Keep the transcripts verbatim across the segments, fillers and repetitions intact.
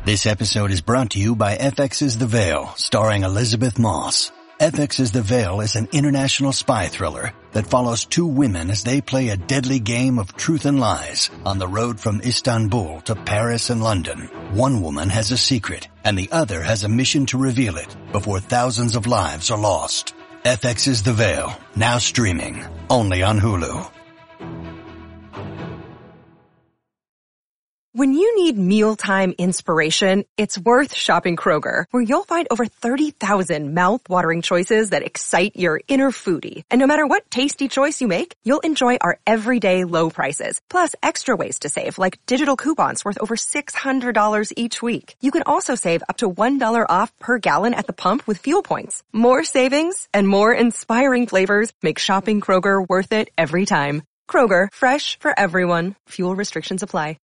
This episode is brought to you by F X's The Veil, starring Elizabeth Moss. F X's The Veil is an international spy thriller that follows two women as they play a deadly game of truth and lies on the road from Istanbul to Paris and London. One woman has a secret, and the other has a mission to reveal it before thousands of lives are lost. F X's The Veil, now streaming, only on Hulu. When you need mealtime inspiration, it's worth shopping Kroger, where you'll find over thirty thousand mouth-watering choices that excite your inner foodie. And no matter what tasty choice you make, you'll enjoy our everyday low prices, plus extra ways to save, like digital coupons worth over six hundred dollars each week. You can also save up to one dollar off per gallon at the pump with fuel points. More savings and more inspiring flavors make shopping Kroger worth it every time. Kroger, fresh for everyone. Fuel restrictions apply.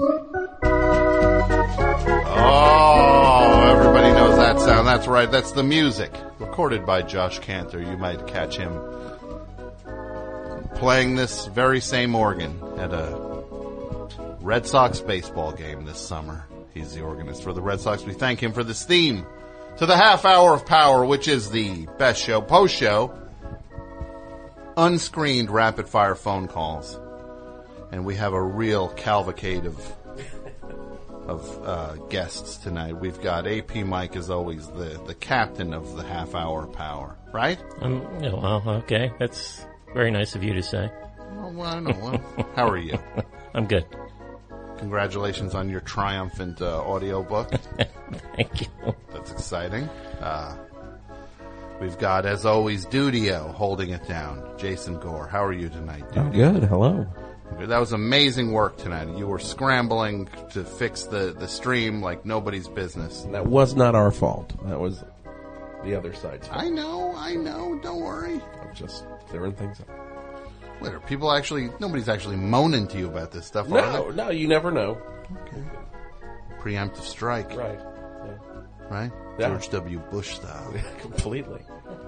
Oh, everybody knows that sound. That's right. That's the music recorded by Josh Cantor. You might catch him playing this very same organ at a Red Sox baseball game this summer. He's the organist for the Red Sox. We thank him for this theme to the half hour of power, which is the best show, post show, unscreened rapid fire phone calls. And we have a real cavalcade of of uh, guests tonight. We've got A P Mike, as always, the, the captain of the half hour power, right? Um, yeah, well, okay. That's very nice of you to say. Well, well I know. Well, how are you? I'm good. Congratulations on your triumphant uh, audio book. Thank you. That's exciting. Uh, we've got, as always, Dudio holding it down. Jason Gore, how are you tonight, Dudio? I'm good. Hello. That was amazing work tonight. You were scrambling to fix the, the stream like nobody's business. That was not our fault. That was the other side's fault. I know, I know. Don't worry. I'm just clearing things up. Wait, are people actually... Nobody's actually moaning to you about this stuff, No, are they? no, you never know. Okay. Preemptive strike. Right. Yeah. Right? Yeah. George W. Bush style. Completely.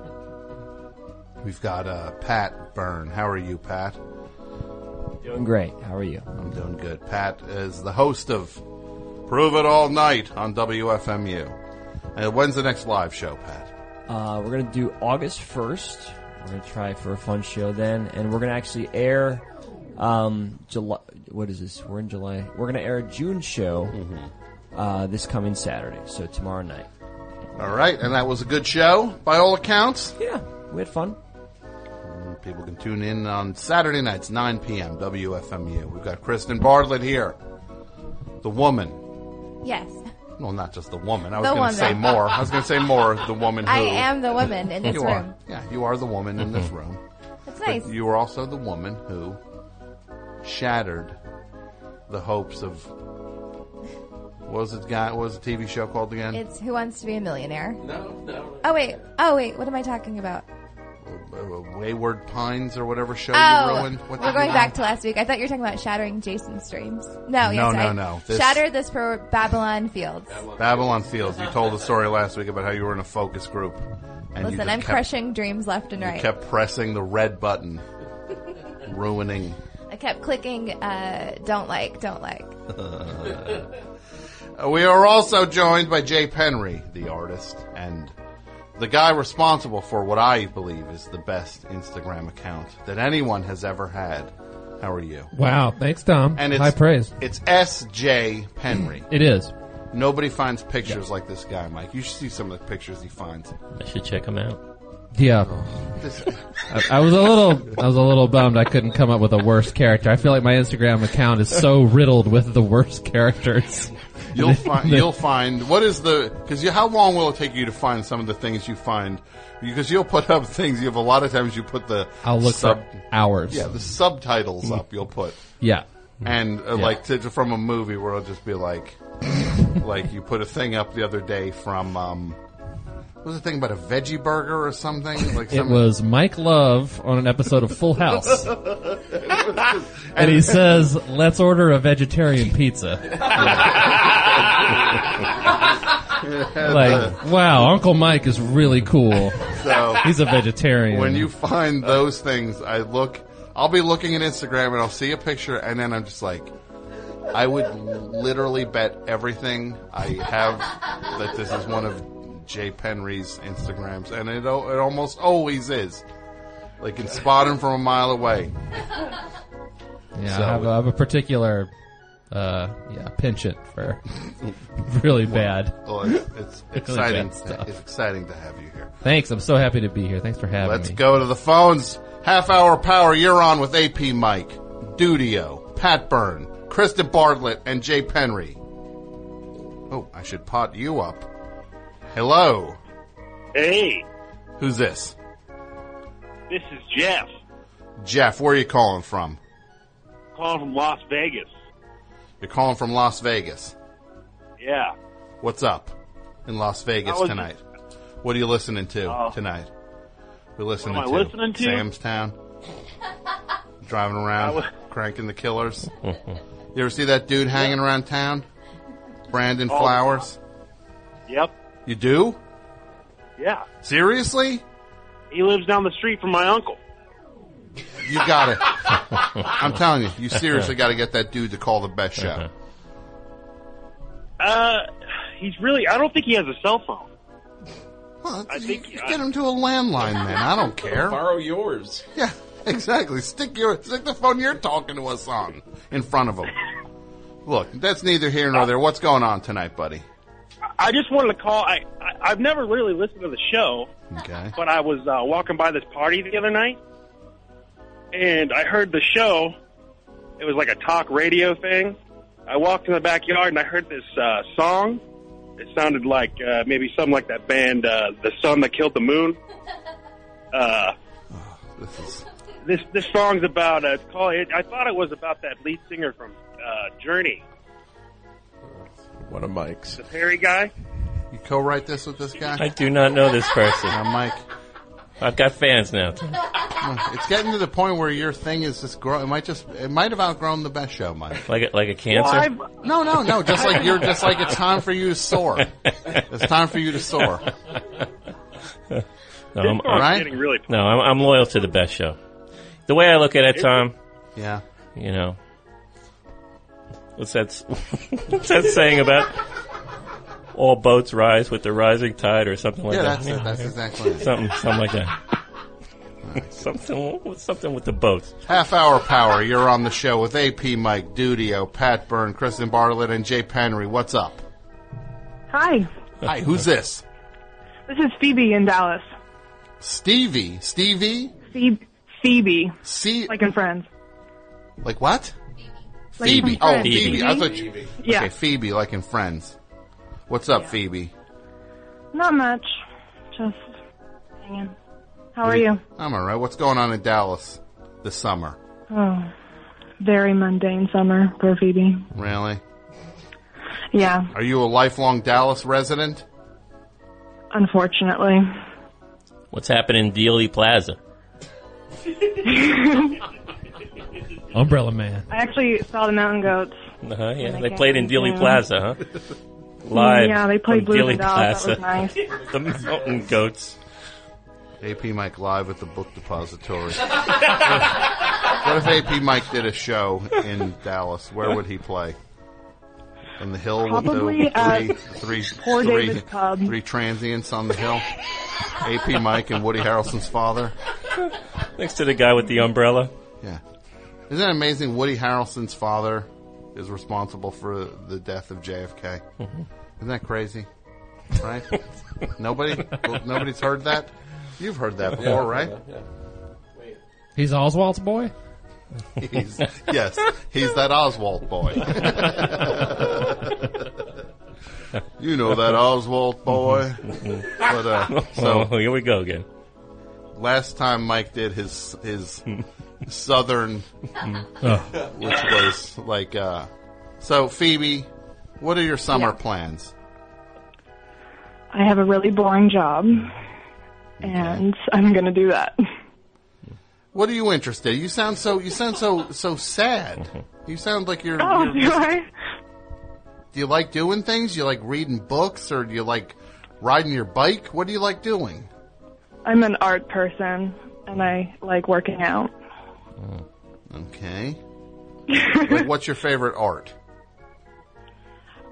We've got uh, Pat Byrne. How are you, Pat? Doing great. How are you? I'm doing good. Pat is the host of Prove It All Night on W F M U. And when's the next live show, Pat? Uh, we're going to do August first. We're going to try for a fun show then. And we're going to actually air um, July. What is this? We're in July. We're going to air a June show mm-hmm. uh, this coming Saturday. So tomorrow night. All right. And that was a good show by all accounts? Yeah. We had fun. People can tune in on Saturday nights, nine p.m., W F M U. We've got Kristen Bartlett here. The woman. Yes. Well, not just the woman. I was The going to say woman. more. I was going to say more, the woman who... I am the woman in this you room. Are. Yeah, you are the woman in this room. That's nice. But you are also the woman who shattered the hopes of... What was it, guy? What was the T V show called again? It's Who Wants to Be a Millionaire. No, no. Oh, wait. Oh, wait. What am I talking about? Wayward Pines or whatever show oh, you ruined. What we're going back to last week. I thought you were talking about shattering Jason's streams. No, no, yes, no, I no. This, shattered this for Babylon Fields. Babylon Fields. You told the story last week about how you were in a focus group. And Listen, you just I'm kept, crushing dreams left and right. You kept pressing the red button, ruining. I kept clicking, uh, don't like, don't like. We are also joined by Jay Penry, the artist, and the guy responsible for what I believe is the best Instagram account that anyone has ever had. How are you? Wow, thanks, Tom. And it's, high praise. It's S J Penry. It is. Nobody finds pictures yeah. like this guy, Mike. You should see some of the pictures he finds. I should check him out. Yeah. I, I was a little, I was a little bummed I couldn't come up with a worse character. I feel like my Instagram account is so riddled with the worst characters. You'll find, you'll find, what is the, because how long will it take you to find some of the things you find? Because you'll put up things, you have a lot of times you put the I'll look sub, for hours. Yeah, the subtitles up you'll put. Yeah. And uh, yeah. like to, to, from a movie where it'll just be like, like you put a thing up the other day from, um, what was the thing about a veggie burger or something? Like it was Mike Love on an episode of Full House. and, and he says, let's order a vegetarian pizza. Like, wow, Uncle Mike is really cool. So he's a vegetarian. When you find those things, I look, I'll be looking at Instagram and I'll see a picture and then I'm just like, I would literally bet everything I have that this is one of Jay Penry's Instagrams, and it o- it almost always is. Like, you can spot him from a mile away. Yeah, So- I, have a, I have a particular, uh, yeah, penchant for really bad. Well, it's, it's exciting. bad stuff. It's exciting to have you here. Thanks, I'm so happy to be here. Thanks for having Let's me. go to the phones. Half hour power, you're on with A P Mike, Dudio, Pat Byrne, Kristen Bartlett, and Jay Penry. Oh, I should pot you up. Hello. Hey, Who's this? this is Jeff, Jeff, where are you calling from? calling from Las Vegas. You're calling from Las Vegas. Yeah. What's up in Las Vegas I was- tonight? What are you listening to Uh, tonight? We're listening what am to I listening to? Sam's Town. Driving around, I wa- cranking the killers. You ever see that dude hanging around town? Brandon Oh. Flowers. Yep. You do? Yeah. Seriously? He lives down the street from my uncle. You got it. I'm telling you, you seriously got to get that dude to call the best show. Uh, he's really, I don't think he has a cell phone. Well, I you- think- you get him to a landline, man. I don't care. Borrow yours. Yeah, exactly. Stick your stick the phone you're talking to us on in front of him. Look, that's neither here nor there. What's going on tonight, buddy? I just wanted to call. I, I I've never really listened to the show, Okay. but I was uh, walking by this party the other night, and I heard the show. It was like a talk radio thing. I walked in the backyard and I heard this uh, song. It sounded like uh, maybe something like that band, uh, The Sun That Killed the Moon. Uh, This is this this song's about. Uh, it's called. It, I thought it was about that lead singer from uh, Journey, One of Mike's. the Perry guy. you co-write this with this guy? I do not know this person. Now, Mike, I've got fans now. it's getting to the point where your thing is just grow. It might just it might have outgrown the best show, Mike. Like a, like a cancer. Well, I've, No, no, no. Just like you're, just like it's time for you to soar. It's time for you to soar. No, this I'm, song's I'm- right? getting really. no, I'm, I'm loyal to the best show. The way I look at it, Tom, Yeah. you know, what's that? s- What's that saying about all boats rise with the rising tide, or something like Yeah, that? that's it. That's exactly it. something, something like that. something, something with the boats. Half hour power. You're on the show with A P Mike, Dudio, Pat Byrne, Kristen Bartlett, and Jay Penry. What's up? Hi, Hi, who's this? this is Phoebe in Dallas. Stevie. Stevie? Phoebe, Phoebe, C. like in Friends. Like what? Like Phoebe. from Oh, Friends. Phoebe. I thought you. Yeah, Okay, Phoebe, like in Friends. What's up, Phoebe? not much, just hanging. How are you? I'm all right. What's going on in Dallas this summer? Oh, very mundane summer for Phoebe. Really? Yeah, Are you a lifelong Dallas resident? unfortunately. What's happening in Dealey Plaza? Umbrella Man. I actually saw the Mountain Goats. Uh-huh, yeah, And I they can't played in think, Dealey yeah. Plaza, huh? Live. Yeah, they played from Blues Dealey in Dallas. Plaza. That was nice. The Mountain Goats. A P Mike live at the Book Depository. What if A P Mike did a show in Dallas? Where would he play? In the hill Probably with the at three, three, Poor three, Davis Pub. three transients on the hill? A P Mike and Woody Harrelson's father? Next to the guy with the umbrella. Yeah. Isn't it amazing Woody Harrelson's father is responsible for the death of J F K? Mm-hmm. Isn't that crazy? Right? Nobody? Nobody's heard that? You've heard that before, right? He's Oswald's boy? He's, yes, he's that Oswald boy. You know that Oswald boy. But uh, so Oh, here we go again. last time Mike did his his southern, Oh. which was like uh, so Phoebe, what are your summer plans? I have a really boring job, and I'm going to do that. What are you interested? You sound so you sound so so sad. You sound like you're. Oh, you're do I? do you like doing things? Do you like reading books, or do you like riding your bike? What do you like doing? I'm an art person, and I like working out. Okay. Like, what's your favorite art?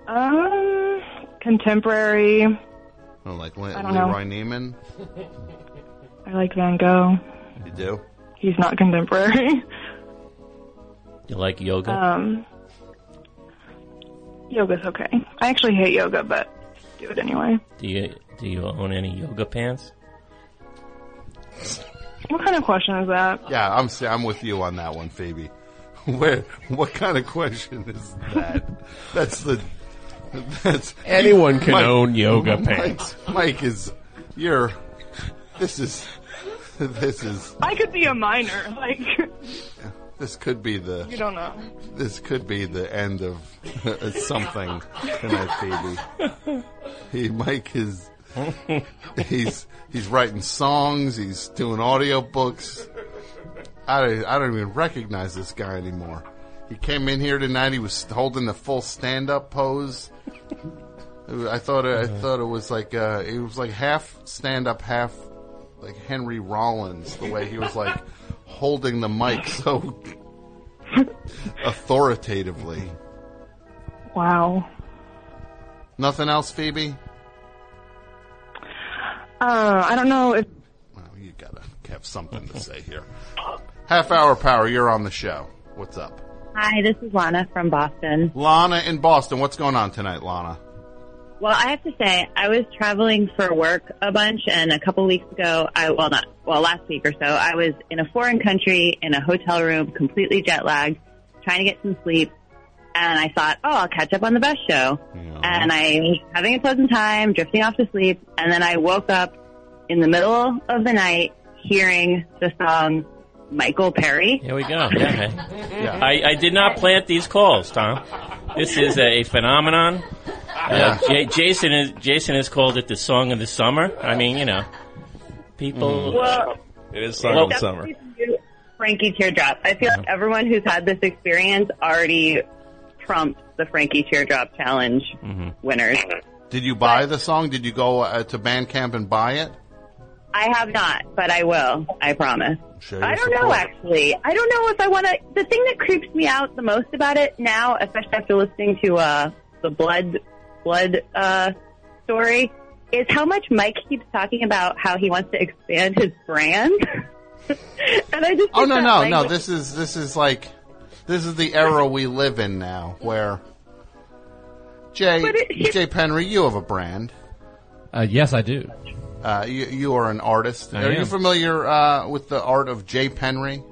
Um, contemporary. Oh, like Le- I don't know. Leroy Neiman? I like Van Gogh. You do? He's not contemporary. You like yoga? Um, yoga's okay. I actually hate yoga, but do it anyway. Do you do you own any yoga pants? What kind of question is that? Yeah, I'm s- I'm with you on that one, Phoebe. Where? What kind of question is that? That's the. That's Anyone can Mike- own yoga Mike- pants. Mike is. You're. This is. This is. I could be a minor. Like, This could be the. you don't know. This could be the end of something tonight, Phoebe. He, Mike is. He's he's writing songs. He's doing audiobooks. I don't, I don't even recognize this guy anymore. He came in here tonight. He was holding the full stand-up pose. I thought it, I thought it was like uh, it was like half stand-up, half like Henry Rollins. The way he was like holding the mic so authoritatively. Wow. Nothing else, Phoebe? Uh, I don't know if. Well, you gotta have something to say here. Half Hour Power, you're on the show. What's up? Hi, this is Lana from Boston. Lana in Boston. What's going on tonight, Lana? Well, I have to say, I was traveling for work a bunch, and a couple weeks ago, I well, not well, last week or so, I was in a foreign country in a hotel room, completely jet lagged, trying to get some sleep, and I thought, oh, I'll catch up on the best show, Yeah. and I was having a pleasant time, drifting off to sleep, and then I woke up in the middle of the night hearing the song Michael Perry. Here we go. Yeah, hey. I, I did not plant these calls, Tom. This is a phenomenon. Uh, J- Jason is Jason has called it the song of the summer. I mean, you know, people. Well, It is song Well, of the summer. Frankie Teardrop. I feel like everyone who's had this experience already trumped the Frankie Teardrop Challenge winners. Did you buy the song? Did you go uh, to Bandcamp and buy it? I have not, but I will. I promise. Show your I don't know, support. actually. I don't know if I want to. The thing that creeps me out the most about it now, especially after listening to uh, the Blood Blood uh, story, is how much Mike keeps talking about how he wants to expand his brand. And I just Oh think no that no no! language- This is this is like this is the era we live in now, where Jay But it- Jay Penry, you have a brand. Uh, yes, I do. Uh, you you are an artist. I are you am. familiar uh, with the art of Jay Penry?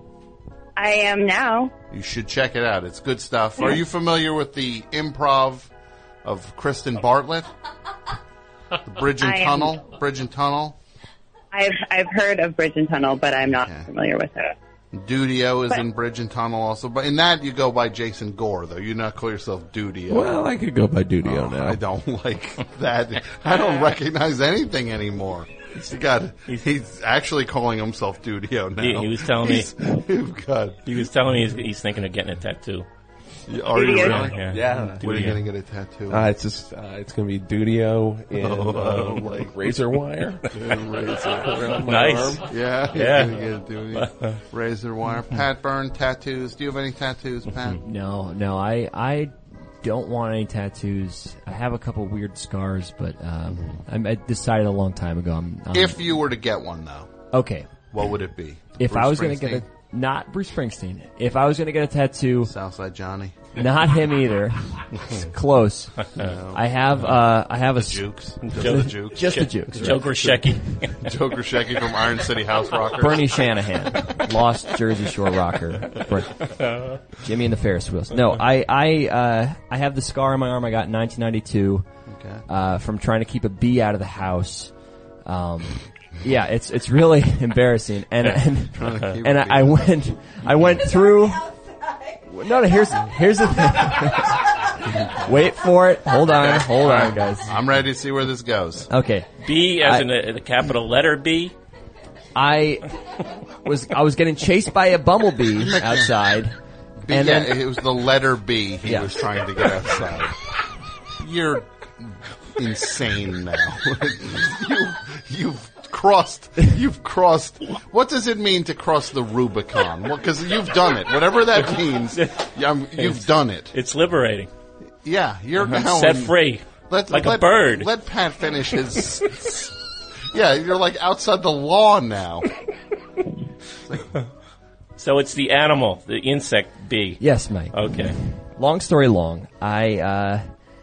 I am now. You should check it out. It's good stuff. Are you familiar with the improv of Kristen Bartlett? The Bridge and I am. Tunnel? Bridge and Tunnel? I've I've heard of Bridge and Tunnel, but I'm not familiar with it. Dudio is But- in Bridge and Tunnel also. But in that, you go by Jason Gore, though. You not call yourself Dudio. Well, I could go by Dudio Oh, now. I don't like that. I don't recognize anything anymore. He got, he's actually calling himself Dudio now. He, he was telling me. He's- God. He was telling me he's, he's thinking of getting a tattoo. Are you Dudio. really? Yeah. Yeah. When are you Dudio. going to get a tattoo? Uh, it's just, uh, it's gonna be Dudio in, Oh, uh, like razor wire. Around my Nice. arm. Yeah, he's Yeah. gonna get a Dudio. Razor wire. Pat Byrne, tattoos. Do you have any tattoos, Pat? No, no, I I don't want any tattoos. I have a couple weird scars, but um, I'm, I decided a long time ago. I'm, I'm If you were to get one, though, okay. what would it be? If Bruce I was going to get Springsteen? a not Bruce Springsteen, if I was going to get a tattoo, Southside Johnny. not him either. It's close. I have uh, I have a s- Jukes. Just the Jukes. just the Jukes. Joe Grishecki. Joe Grishecki from Iron City House Rockers. Bernie Shanahan, lost Jersey Shore rocker. Ber- Jimmy and the Ferris wheels. No, I I uh, I have the scar on my arm I got in nineteen ninety-two Okay. uh, from trying to keep a bee out of the house. Um, yeah, it's it's really embarrassing, and and, Trying to keep and a I, bee I out. went I went through. No, no. Here's here's the thing. Wait for it. Hold on, hold on, guys. I'm ready to see where this goes. Okay. B as I- in the, the capital letter B. I was I was getting chased by a bumblebee outside, B, and yeah, then it was the letter B he Yeah. was trying to get outside. You're insane now. you, you've crossed. You've crossed. What does it mean to cross the Rubicon? Well, because you've done it. Whatever that means, um, you've done it. It's liberating. Yeah, you're Uh-huh. now Set in- free. Let, Like a let, bird. Let Pat finish his. Yeah, you're like outside the lawn now. So it's the animal, the insect bee. Yes, Mike. Okay. Long story long, I, uh,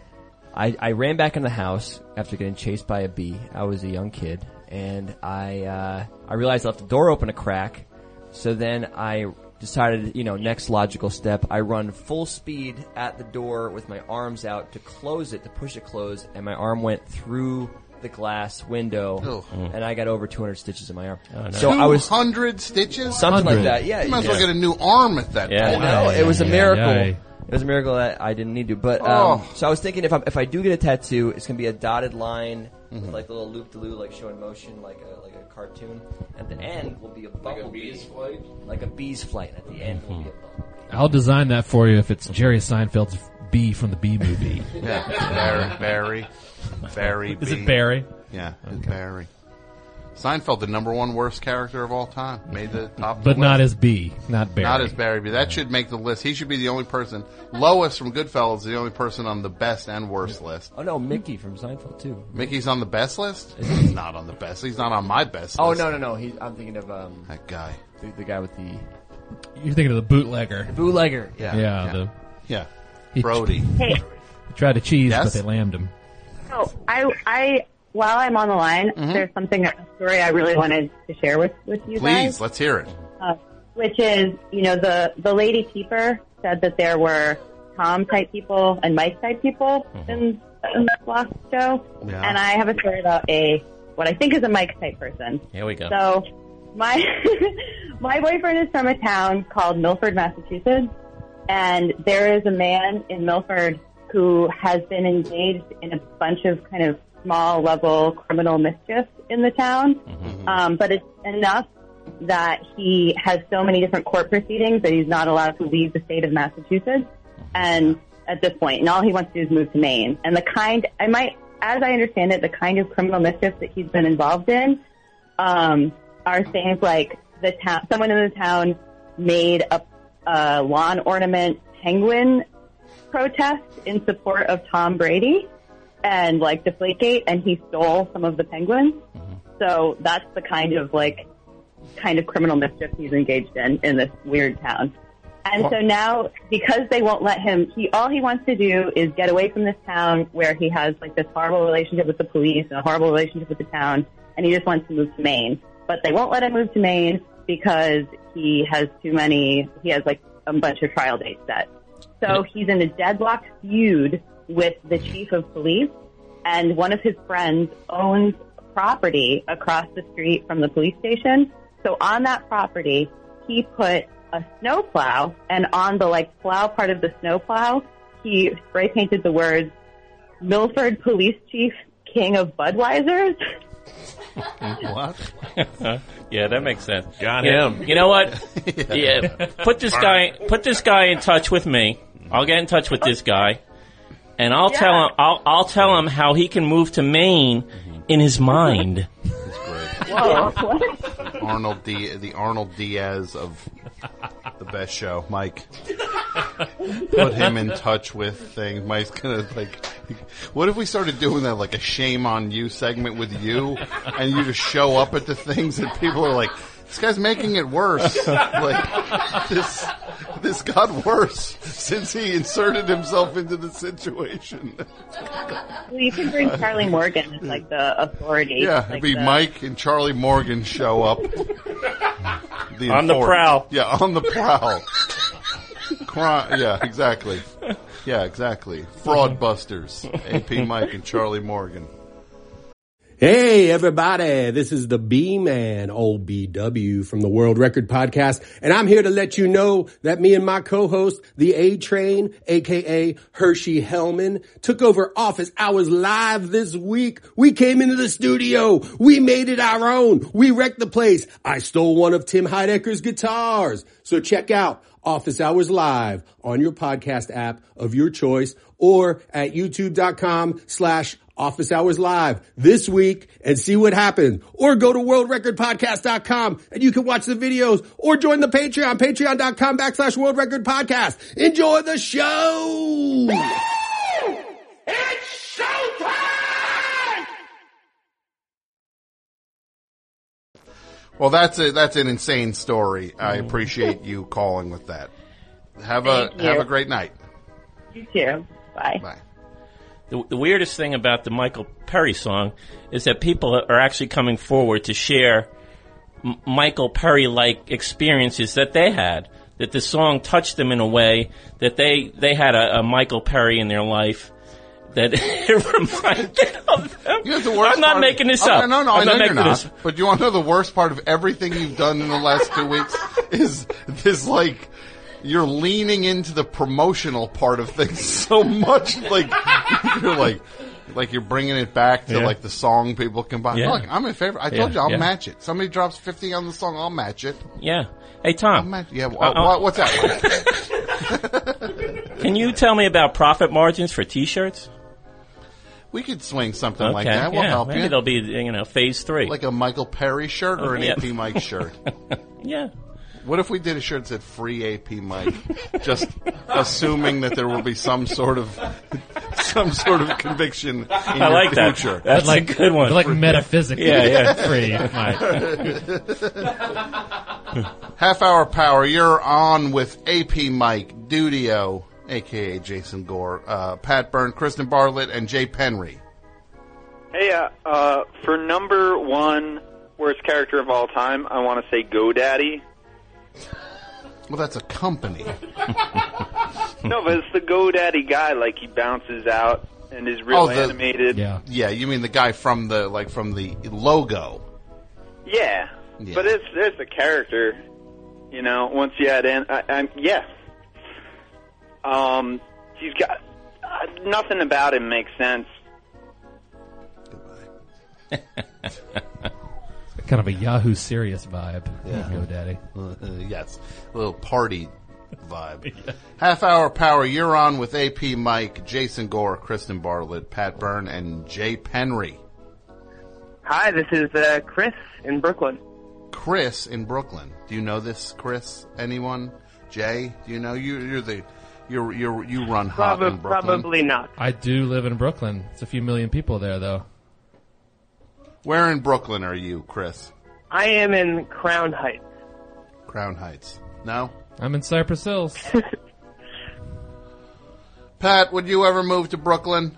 I, I ran back in the house after getting chased by a bee. I was a young kid, and I, uh, I realized I left the door open a crack. So then I decided, you know, next logical step, I run full speed at the door with my arms out to close it, to push it closed, and my arm went through the glass window, Ugh. and I got over two hundred stitches in my arm. Oh, no. So I was two hundred stitches? something like that. Yeah, You might as well yeah. get a new arm at that I point. know, it was a yeah, miracle. yeah. It was a miracle that I didn't need to. But um, Oh. so I was thinking if I if I do get a tattoo, it's gonna be a dotted line Mm-hmm. with like a little loop de loop, like showing motion, like a like a cartoon. At the end will be a bumblebee, like a bee's flight. Like a bee's flight. At the end will be a bumblebee. I'll design that for you if it's Jerry Seinfeld's Bee from the Bee Movie. Yeah, Barry, Barry, Barry. Is it B. Barry? Yeah, it's Barry. Seinfeld, the number one worst character of all time, made the top. of But the not list. as Bee, not Barry. Not as Barry. But that should make the list. He should be the only person. Lois from Goodfellas is the only person on the best and worst list. Oh no, Mickey from Seinfeld too. Mickey's on the best list. He's not on the best. He's not on my best Oh list. no no no, he, I'm thinking of um that guy, the, the guy with the You're thinking of the bootlegger. bootlegger. Yeah, Yeah, yeah. the yeah. He- Brody. Hey, he tried to cheese, Yes? but they lammed him. so I, I, while I'm on the line, Mm-hmm. there's something, a story I really wanted to share with, with you Please, guys. let's hear it. Uh, which is, you know, the, the lady keeper said that there were Tom type people and Mike type people in, in this last show. Yeah. And I have a story about a, what I think is a Mike type person. Here we go. So my, my boyfriend is from a town called Milford, Massachusetts. And there is a man in Milford who has been engaged in a bunch of kind of small level criminal mischief in the town. Um, but it's enough that he has so many different court proceedings that he's not allowed to leave the state of Massachusetts. And at this point, and all he wants to do is move to Maine. And the kind, I might, as I understand it, the kind of criminal mischief that he's been involved in, um, are things like the town, someone in the town made a, a lawn ornament penguin protest in support of Tom Brady and like Deflategate, and he stole some of the penguins. So that's the kind of like, kind of criminal mischief he's engaged in in this weird town. And so now, because they won't let him, he all he wants to do is get away from this town where he has like this horrible relationship with the police and a horrible relationship with the town, and he just wants to move to Maine. But they won't let him move to Maine because he has too many, he has like a bunch of trial dates set. So he's in a deadlocked feud with the chief of police, and one of his friends owns property across the street from the police station. So on that property, he put a snowplow, and on the like plow part of the snowplow, he spray painted the words "Milford Police Chief, King of Budweisers." What? Yeah, that makes sense. Got Yeah, him. You know what? Yeah, put this guy, put this guy in touch with me. I'll get in touch with this guy, and I'll Yeah. tell him. I'll I'll tell him how he can move to Maine in his mind. Whoa! What? Arnold D, the Arnold Diaz of the best show, Mike. Put him in touch with things. Mike's gonna like. What if we started doing that, like a shame on you segment with you, and you just show up at the things and people are like, "This guy's making it worse." Like this, this got worse since he inserted himself into the situation. Well, you can bring Charlie Morgan as like the authority. Yeah, like it'd be the- Mike and Charlie Morgan show up. The On the inform- prowl. Yeah, on the prowl. Cri- yeah, exactly. Yeah, exactly. Fraud busters. A P Mike and Charlie Morgan. Hey everybody, this is the B-Man, old B W from the World Record Podcast, and I'm here to let you know that me and my co-host, the A-Train, aka Hershey Hellman, took over Office Hours Live this week. We came into the studio. We made it our own. We wrecked the place. I stole one of Tim Heidecker's guitars. So check out Office Hours Live on your podcast app of your choice or at youtube.com slash Office Hours Live this week and see what happens. Or go to world record podcast dot com and you can watch the videos or join the Patreon, patreon.com backslash World Record Podcast. Enjoy the show! It's showtime! Well, that's a, that's an insane story. I appreciate you calling with that. Have a Thank you. have a great night. You too. Bye. Bye. The, the weirdest thing about the Michael Perry song is that people are actually coming forward to share M- Michael Perry-like experiences that they had. That the song touched them in a way that they, they had a, a Michael Perry in their life that it reminded of them. You know, the worst I'm not part making of, this oh, up. No, no, I'm I know not you're making not. this. But you want to know the worst part of everything you've done in the last two weeks is this, like, you're leaning into the promotional part of things so much, like you're like, like you're bringing it back to Yeah. like the song people can buy. Yeah. Look, I'm in favor. I Yeah, told you I'll yeah. match it. Somebody drops fifty on the song, I'll match it. Yeah. Hey, Tom. I'll match, yeah. Uh, Uh, uh, what's that? Can you tell me about profit margins for T-shirts? We could swing something Okay, like that. We'll yeah, help maybe you. there'll be, you know, phase three. Like a Michael Perry shirt or an Yeah. A P Mike shirt. Yeah. What if we did a shirt that said free A P Mike, just assuming that there will be some sort of some sort of conviction in I your like that. future. That's like, a good one. Like metaphysically. Yeah, yeah. Free. Half hour power. You're on with A P Mike, Dudio, aka Jason Gore, uh, Pat Byrne, Kristen Bartlett, and Jay Penry. Hey, uh, uh, for number one worst character of all time, I want to say GoDaddy. Well, that's a company. No, but it's the GoDaddy guy. Like he bounces out and is real Oh, the- animated. Yeah. Yeah, you mean the guy from the like from the logo? Yeah, Yeah. but it's it's a character. You know, once you add in, I, I'm yeah. Um, he's got uh, nothing about him makes sense. Kind of a Yahoo Serious vibe. Yeah. GoDaddy. Uh, uh, yes, a little party vibe. Half hour power. You're on with A P Mike, Jason Gore, Kristen Bartlett, Pat Byrne, and Jay Penry. Hi, this is uh, Chris in Brooklyn. Chris in Brooklyn. Do you know this, Chris? Anyone? Jay? Do you know you? You're the you're you're you run hot Prob- in Brooklyn. probably not. I do live in Brooklyn. It's a few million people there, though. Where in Brooklyn are you, Chris? I am in Crown Heights. Crown Heights. No? I'm in Cypress Hills. Pat, would you ever move to Brooklyn?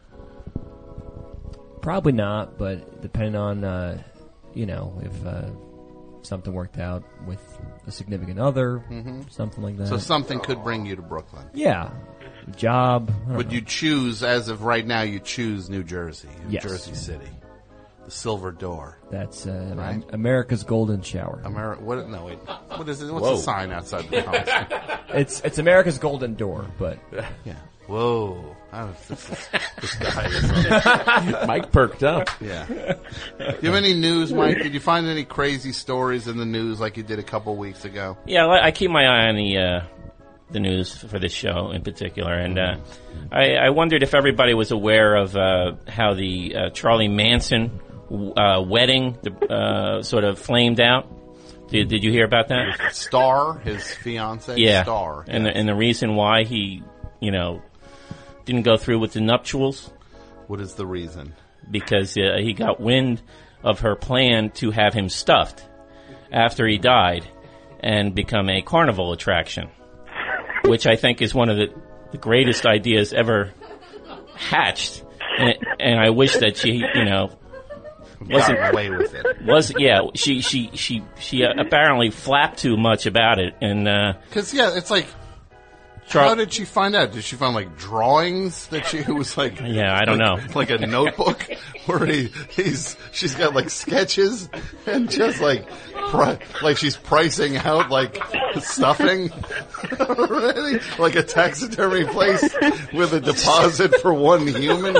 Probably not, but depending on, uh, you know, if uh, something worked out with a significant other, Mm-hmm. something like that. So something could bring you to Brooklyn. Yeah. Job. I don't Would know. you choose, as of right now, you choose New Jersey, New Yes. Jersey City, the Silver Door. That's uh, Right. America's Golden Shower. Ameri- what? No, wait. What is it? What's Whoa. the sign outside the house? It's it's America's Golden Door, but yeah. Whoa. I don't, this, is, this guy is Mike perked up. Yeah. Do you have any news, Mike? Did you find any crazy stories in the news like you did a couple weeks ago? Yeah, I I keep my eye on the uh, the news for this show in particular, and uh, I, I wondered if everybody was aware of uh, how the uh, Charlie Manson uh, wedding uh, sort of flamed out. Did, did you hear about that? Star, his fiance, Yeah, Star. and the, and the reason why he, you know, didn't go through with the nuptials. What is the reason? Because uh, he got wind of her plan to have him stuffed after he died and become a carnival attraction, which I think is one of the, the greatest ideas ever hatched. And, it, and I wish that she, you know, wasn't Got away with it. Was yeah, she she she she uh, apparently flapped too much about it, and uh, Because, yeah, it's like, Char- how did she find out? Did she find, like, drawings that she it was like... Yeah, I don't like, know. Like a notebook where he, he's, she's got, like, sketches and just, like, pri- like she's pricing out, like, stuffing. Really? Like a taxidermy place with a deposit for one human.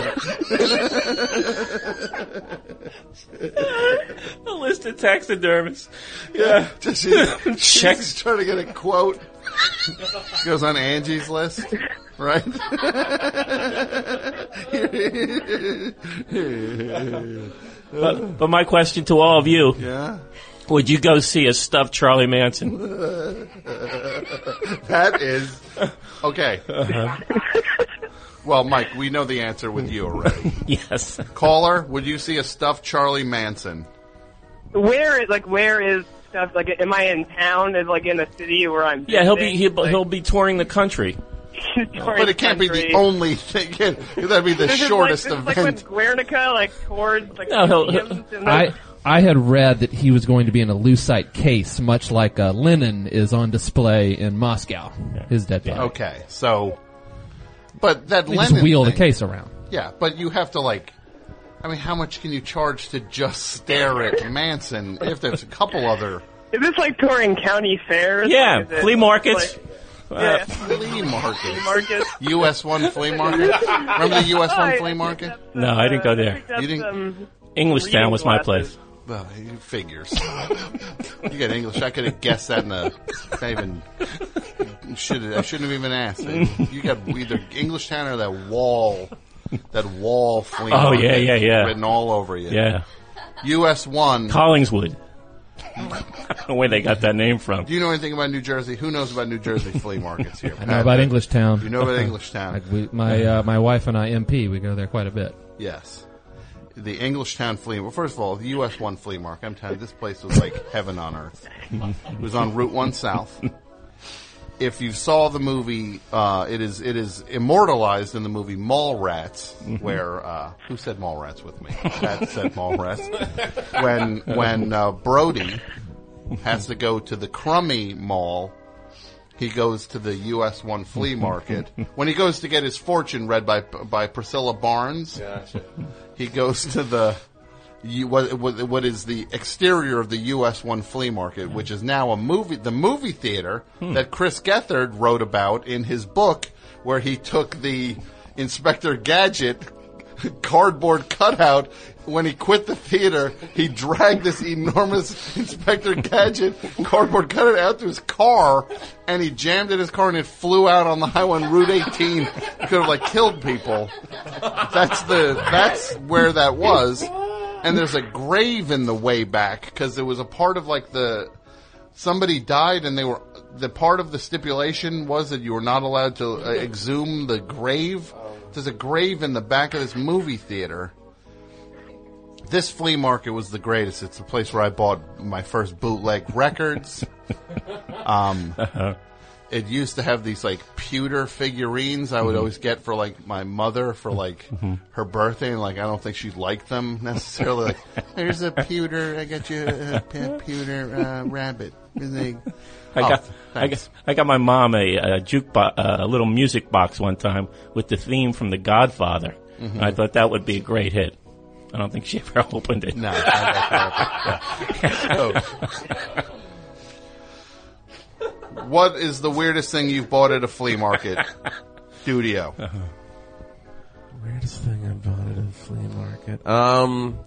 a list of taxidermists. Yeah, just she, Checks. she's trying to get a quote. Goes on Angie's list, right? But, but my question to all of you: Yeah, would you go see a stuffed Charlie Manson? that is okay. Well, Mike, we know the answer with you already. Yes. Caller, would you see a stuffed Charlie Manson? Where is like where is stuff? Like, am I in town? Is like in a city where I'm? Yeah, he'll be he'll, like, he'll be touring the country. But it can't be the only thing. That'd be the This is shortest like, this event. Is like when Guernica like towards like No, he'll- museums and I I had read that he was going to be in a lucite case, much like uh, Lenin is on display in Moscow. His dead body. Okay, so, but that They Lenin just wheel the thing- case around. Yeah, but you have to like. I mean, how much can you charge to just stare at Manson? If there's a couple other Is this like touring county fairs? Yeah, Like, is it flea markets. like- Uh, yeah. flea markets, Flea market. U S one flea market. Remember the U S one flea market? No, I didn't go there. You didn't. Englishtown was my reading place. Well, he figures. You got English. I could have guessed that in a. I even should. I shouldn't have even asked. You got either Englishtown or that wall. That wall flea Oh, market yeah, yeah, yeah. written all over you. Yeah. U S one. Collingswood. I don't know where they got that name from. Do you know anything about New Jersey? Who knows about New Jersey flea markets here? I know about Englishtown. You know about Englishtown. Like we, my uh, my wife and I, M P, we go there quite a bit. Yes. The Englishtown flea. Well, first of all, the U S one flea market. I'm telling you, this place was like heaven on earth. It was on Route One South. If you saw the movie, uh, it is it is immortalized in the movie Mallrats, where uh, who said Mallrats with me? Pat said Mallrats. When when uh, Brody has to go to the Crummy Mall, he goes to the U S one flea market. When he goes to get his fortune read by by Priscilla Barnes, Gotcha. he goes to the you, what, what what is the exterior of the U S one flea market, which is now a movie, the movie theater Hmm. that Chris Gethard wrote about in his book, where he took the Inspector Gadget cardboard cutout. When he quit the theater, he dragged this enormous Inspector Gadget cardboard cutout out to his car, and he jammed it in his car, and it flew out on the highway on Route eighteen. It could have like killed people. That's the that's where that was. And there's a grave in the way back because it was a part of like the somebody died, and they were the part of the stipulation was that you were not allowed to uh, exhume the grave. There's a grave in the back of this movie theater. This flea market was the greatest. It's the place where I bought my first bootleg records. Um, it used to have these like pewter figurines I would always get for like my mother for like her birthday, and like I don't think she liked them necessarily. Like, here's a pewter. I got you a pe- pewter uh, rabbit. And they, I oh, got, I thanks. got, I got my mom a, a juke, bo- uh, a little music box one time with the theme from The Godfather. Mhm. And I thought that would be a great hit. I don't think she ever opened it. No. I What is the weirdest thing you've bought at a flea market? Studio. Uh-huh. Weirdest thing I bought at a flea market. Um,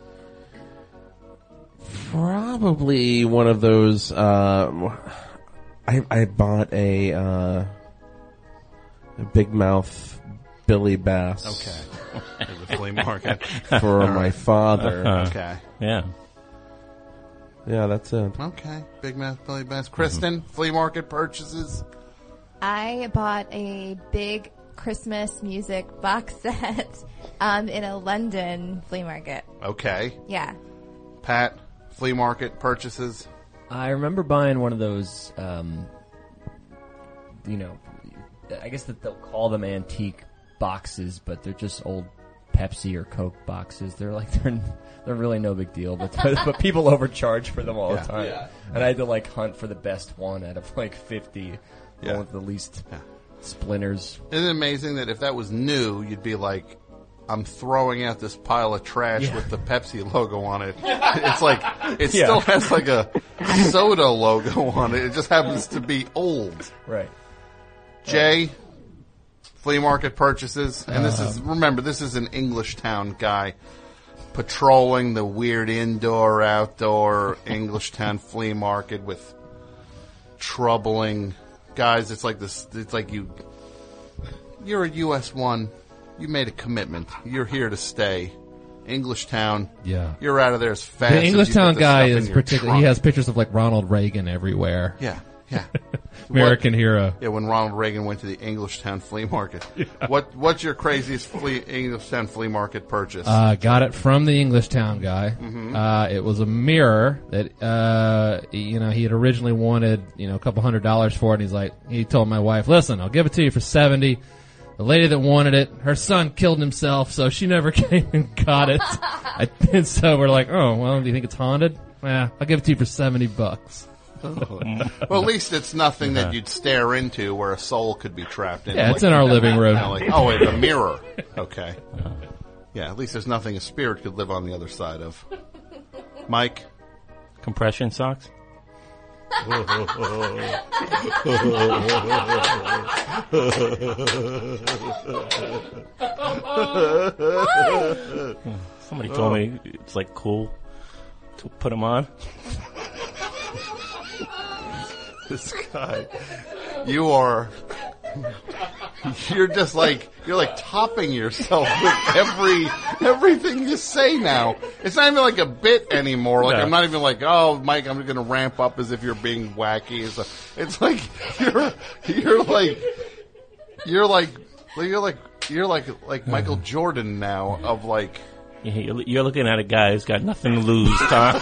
probably one of those. Uh, I I bought a uh, a big mouth Billy Bass. Okay. At the flea market for All my right. father. Uh-huh. Okay. Yeah. Yeah, that's it. Okay. Big Mouth Billy Bass. Kristen, flea market purchases. I bought a big Christmas music box set um, in a London flea market. Okay. Yeah. Pat, flea market purchases. I remember buying one of those, um, you know, I guess that they'll call them antique boxes, but they're just old Pepsi or Coke boxes. They're like they're they're really no big deal, but but people overcharge for them all Yeah. the time. Yeah. And I had to like hunt for the best one out of like fifty, Yeah. one with the least splinters. Isn't it amazing that if that was new, you'd be like, I'm throwing out this pile of trash Yeah. with the Pepsi logo on it. It's like, it Yeah. still has like a soda logo on it. It just happens to be old. Right. Jay, flea market purchases. And this is, Um, remember, this is an Englishtown guy patrolling the weird indoor, outdoor Englishtown flea market with troubling guys. It's like this, it's like you, you're a U S one. You made a commitment. You're here to stay. Englishtown. Yeah. You're out of there as fast The as you get Englishtown the guy stuff in is your particular. trunk. He has pictures of like Ronald Reagan everywhere. Yeah, yeah. American hero. Yeah, when Ronald Reagan went to the Englishtown flea market. Yeah. What What's your craziest flea, Englishtown flea market purchase? Uh, got it from the Englishtown guy. Mm-hmm. Uh, it was a mirror that, uh, you know, he had originally wanted, you know, a couple hundred dollars for it. And he's like, he told my wife, listen, I'll give it to you for seventy. The lady that wanted it, her son killed himself, so she never came and got it. I, and so we're like, oh, well, do you think it's haunted? Yeah, I'll give it to you for seventy bucks. Well, at least it's nothing that you'd stare into where a soul could be trapped in. Yeah, like, it's in our living room. You know, like, oh, it's a mirror. Okay. Yeah, at least there's nothing a spirit could live on the other side of. Mike? Compression socks? Somebody told me it's like cool to put them on. This guy, you are, you're just like, you're like topping yourself with every, everything you say now. It's not even like a bit anymore. Like, No. I'm not even like, oh, Mike, I'm going to ramp up as if you're being wacky. It's, a, it's like, you're, you're like, you're like, you're like, you're like, like Michael Jordan now of like. You're you're looking at a guy who's got nothing to lose, Tom.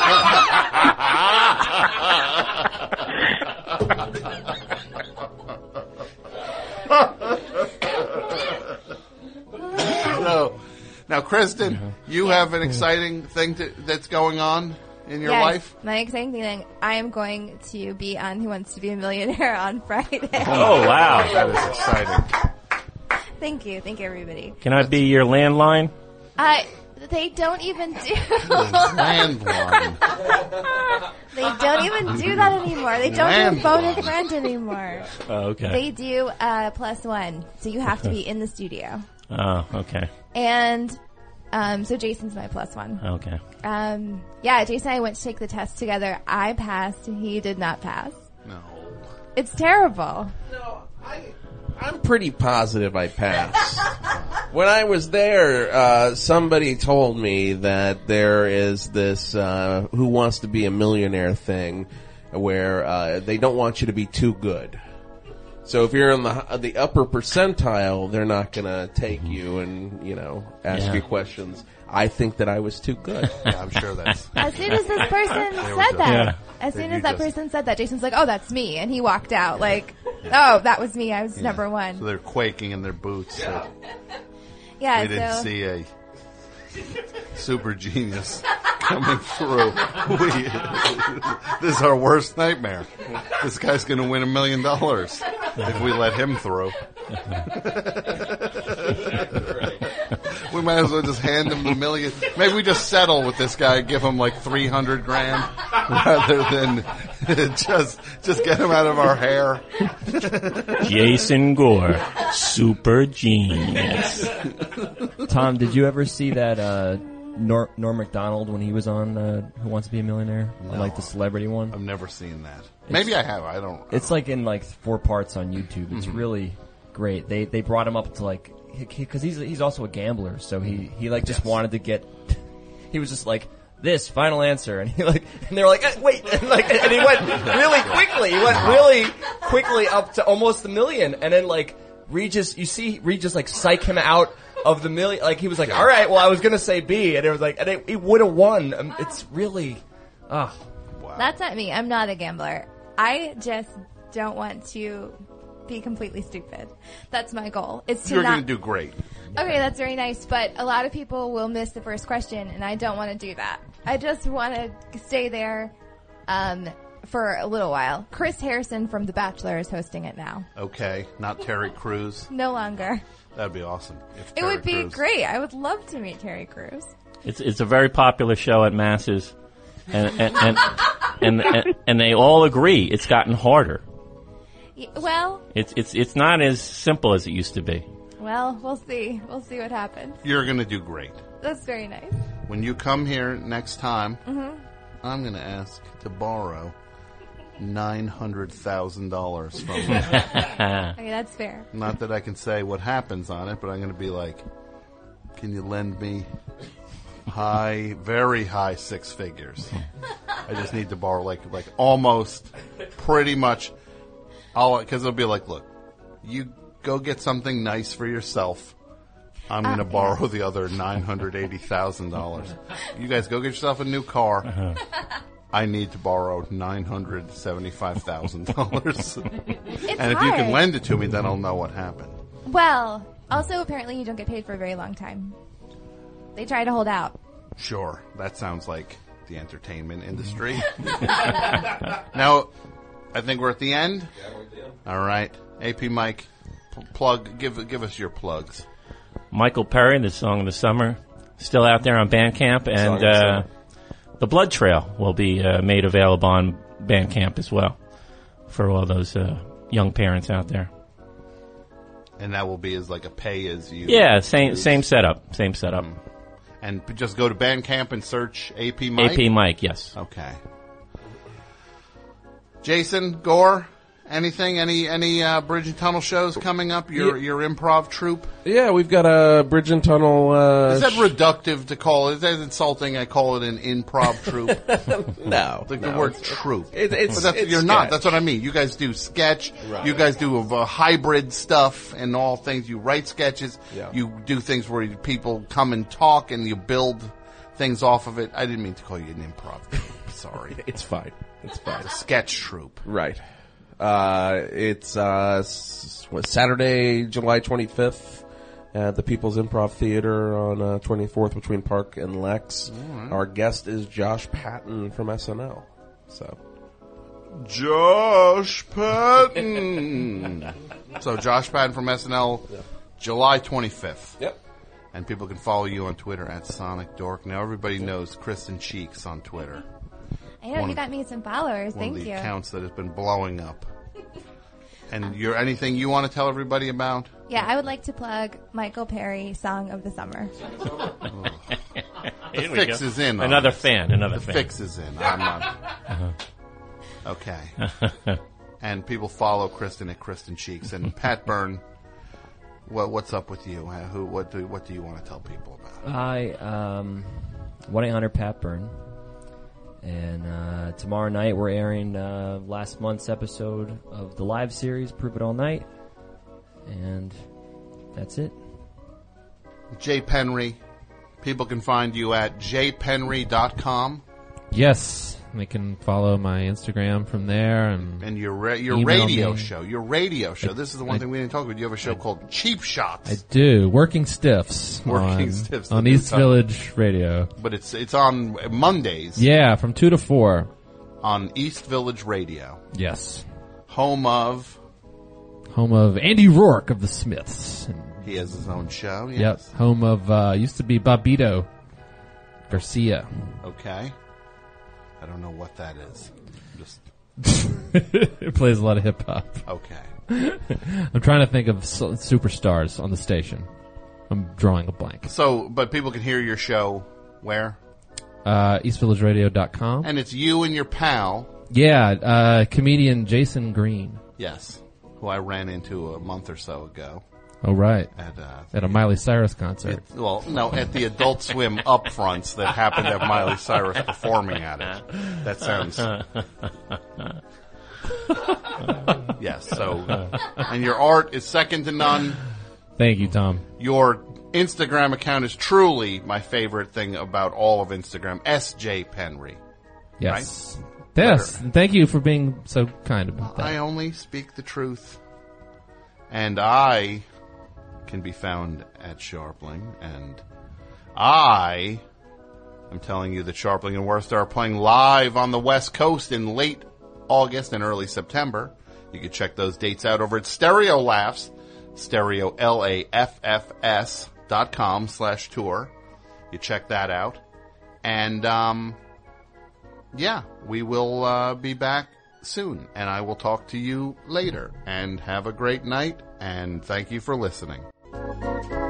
So, now, Kristen, you have an exciting thing to, that's going on in your yes, life? My exciting thing, I am going to be on Who Wants to Be a Millionaire on Friday. Oh, wow. That is exciting. Thank you. Thank you, everybody. Can I be your landline? Uh, they don't even do... Landline. They don't even do that anymore. They don't Landline. do phone a friend anymore. Oh, okay. They do uh, plus one, so you have to be in the studio. Oh, okay. And um, so Jason's my plus one. Okay. Um, yeah, Jason and I went to take the test together. I passed. He did not pass. No. It's terrible. No, I, I'm pretty positive I passed. When I was there, uh, somebody told me that there is this uh, Who Wants to Be a Millionaire thing where uh, they don't want you to be too good. So if you're in the the upper percentile, they're not going to take you and, you know, ask Yeah. you questions. I think that I was too good. Yeah, I'm sure that's... As soon as this person They said were just- that, Yeah. as soon You as that just- person said that, Jason's like, "Oh, that's me," and he walked out like, "Oh, that was me. I was Yeah. number one." So they're quaking in their boots. So yeah, they didn't so see a super genius coming through. We, this is our worst nightmare. This guy's going to win a million dollars if we let him through. We might as well just hand him the million. Maybe we just settle with this guy, give him like three hundred grand, rather than just just get him out of our hair. Jason Gore, super genius. Tom, did you ever see that uh, Nor- Norm Macdonald when he was on uh, Who Wants to Be a Millionaire? No. Like the celebrity one? I've never seen that. Maybe I have. I don't. It's like in like four parts on YouTube. It's Mhm. really great. They they brought him up to like because he's he's also a gambler, so he he like just Yes. wanted to get. He was just like this final answer, and he like and they were like eh, wait, and like and he went really quickly. He went really quickly up to almost a million, and then like Regis, you see Regis like psych him out of the million. Like he was like, all right, well I was gonna say B, and it was like, and it, he would have won. Um, it's really, ah. that's not me. I'm not a gambler. I just don't want to be completely stupid. That's my goal. It's to You're not. going to do great. Okay, that's very nice, but a lot of people will miss the first question, and I don't want to do that. I just want to stay there um, for a little while. Chris Harrison from The Bachelor is hosting it now. Okay, not Terry Crews. No longer. That'd be awesome. If It Terry would be Crews- great. I would love to meet Terry Crews. It's it's a very popular show at Masses, and and and, and, and, and they all agree it's gotten harder. Y- Well, It's it's it's not as simple as it used to be. well, we'll see. We'll see what happens. You're going to do great. That's very nice. When you come here next time, Mhm. I'm going to ask to borrow nine hundred thousand dollars from you. Okay, that's fair. Not that I can say what happens on it, but I'm going to be like, can you lend me high, very high six figures? I just need to borrow like like almost pretty much I'll, because it'll be like, look, you go get something nice for yourself. I'm going to Uh, borrow the other nine hundred eighty thousand dollars. You guys go get yourself a new car. Uh-huh. I need to borrow nine hundred seventy-five thousand dollars. And if you hard. can lend it to me, then I'll know what happened. Well, also apparently you don't get paid for a very long time. They try to hold out. Sure. That sounds like the entertainment industry. Now, I think we're at the end. Yeah, we're at the end. All right. A P Mike, p- plug, give, give us your plugs. Michael Perry, the song of the summer, still out there on Bandcamp, Song and of the uh, summer. the Blood Trail will be uh, made available on Bandcamp as well for all those uh, young parents out there. And that will be as like a pay as you. Yeah, same same setup, same setup. And p- just go to Bandcamp and search A P Mike. A P Mike, yes. Okay. Jason Gore, anything? Any any uh, Bridge and Tunnel shows coming up? Your Yeah. your improv troupe? Yeah, we've got a Bridge and Tunnel. Uh, Is that reductive to call it? Is that insulting? I call it an improv troupe. No, like no, the word it's- troupe. it- it's- But that's, it's you're not. sketch. That's what I mean. You guys do sketch. Right. You guys do uh, hybrid stuff and all things. You write sketches. Yeah. You do things where you- people come and talk, and you build things off of it. I didn't mean to call you an improv troupe. Sorry. It's fine. It's fine. Sketch troupe. Right. Uh, it's uh, s- what, Saturday, July twenty-fifth at the People's Improv Theater on uh, twenty-fourth between Park and Lex. right. Our guest is Josh Patton from S N L. So, Josh Patton. So Josh Patton from S N L, July twenty-fifth. Yep. And people can follow you on Twitter at Sonic Dork. Now everybody knows Kristen Cheeks on Twitter. I know, One you of- got me some followers. One Thank of the you. accounts that has been blowing up. And you're anything you want to tell everybody about? Yeah, I would like to plug Michael Perry, Song of the Summer. The Here we fix go. is in. on Another this. fan, another the fan. fix is in. I'm not. Uh-huh. Okay. And people follow Kristen at Kristen Cheeks and Pat Byrne. What what's up with you? Uh, Who what do what do you want to tell people about? I um, one eight hundred Pat Byrne, and uh, tomorrow night we're airing uh, last month's episode of the live series Prove It All Night, and that's it. Jay Penry. People can find you at j penry dot com. Yes, they can follow my Instagram from there, and And your ra- your email radio me. show, your radio show. I- this is the one I- thing we didn't talk about. You have a show called Cheap Shots. I do Working Stiffs. Working on, Stiffs, on the East good time. Village Radio. But it's it's on Mondays. Yeah, from two to four. On East Village Radio. Yes, Home of. home of Andy Rourke of the Smiths. And, He has his own show. Yes. Yep, home of uh, used to be Bobito Garcia. Okay. I don't know what that is. Just It plays a lot of hip hop. okay. I'm trying to think of s- superstars on the station. I'm drawing a blank. So, but people can hear your show where? Uh, east village radio dot com. And it's you and your pal. Yeah, uh, comedian Jason Green. Yes. Who I ran into a month or so ago. Oh, right. At, uh, At a Miley Cyrus concert. It- well, no, at the Adult Swim upfronts that happened to have Miley Cyrus performing at it. That sounds. Yes, so. And your art is second to none. Thank you, Tom. Your Instagram account is truly my favorite thing about all of Instagram. S J Penry. Yes. Right? Yes. And thank you for being so kind about that. I only speak the truth. And I can be found at Sharpling. And I am telling you that Sharpling and Worcester are playing live on the West Coast in late August and early September. You can check those dates out over at Stereo Laughs, stereo L A F F S dot com slash tour. You check that out. And, um, yeah, we will uh, be back soon, and I will talk to you later. And have a great night, and thank you for listening.